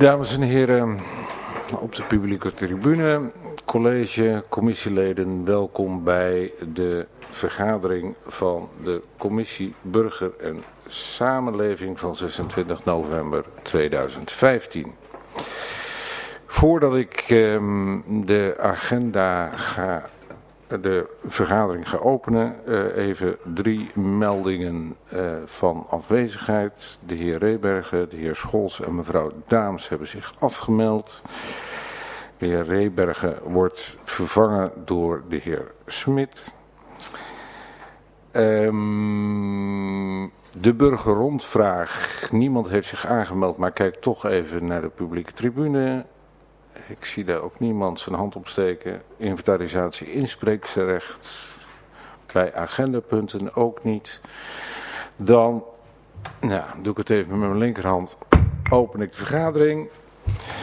Dames en heren, op de publieke tribune, college, commissieleden, welkom bij de vergadering van de Commissie Burger en Samenleving van 26 november 2015. Voordat ik de vergadering ga openen, even 3 meldingen van afwezigheid. De heer Rebergen, de heer Scholz en mevrouw Daams hebben zich afgemeld. De heer Rebergen wordt vervangen door de heer Smit. De burgerrondvraag. Niemand heeft zich aangemeld, maar kijk toch even naar de publieke tribune. Ik zie daar ook niemand zijn hand opsteken. Inventarisatie inspreekrecht. Bij agendapunten ook niet. Dan doe ik het even met mijn linkerhand. Open ik de vergadering.